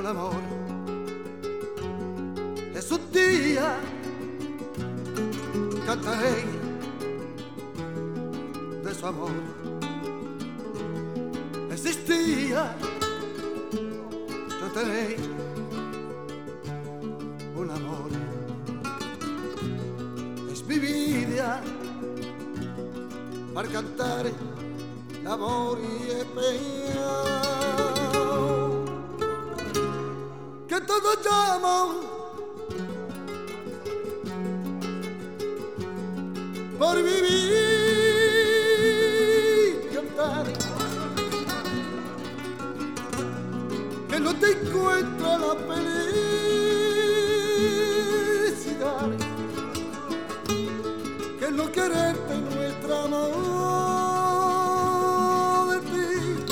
un amor. Es un día, cantaré de su amor. Existía, yo tenía un amor. Es mi vida para cantar amor y empeño que todos llaman por vivir, cantar, que no te encuentra la felicidad, que no quererte nuestra amor de ti,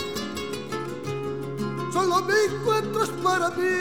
solo me encuentras para mí.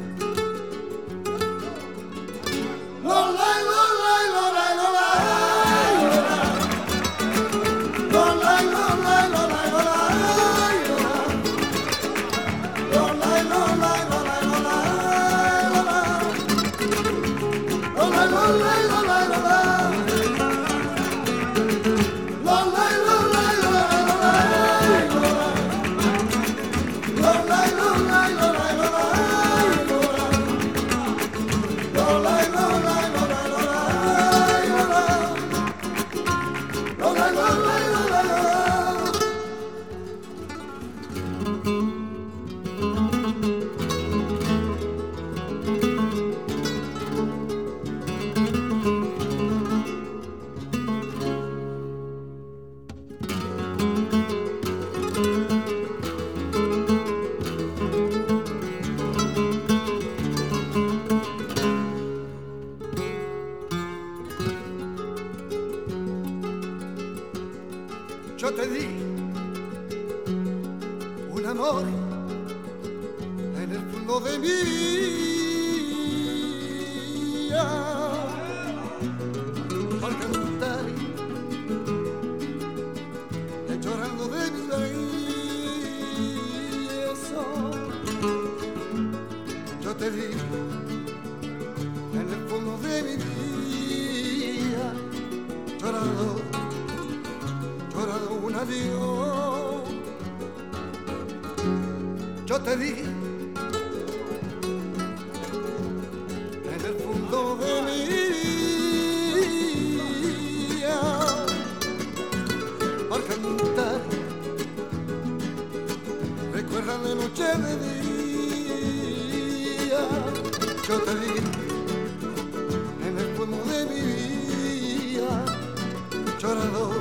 Yo te di un amor en el fondo de mi vida para cantar llorando de mi beso. Yo te di en el fondo de mi vida llorando un adiós. Yo te di en el fondo de mi vida para cantar, recuerda de noche de día. Yo te di en el fondo de mi vida llorando